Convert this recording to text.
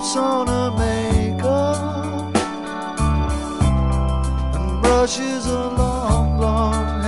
puts on her makeup and brushes her long blonde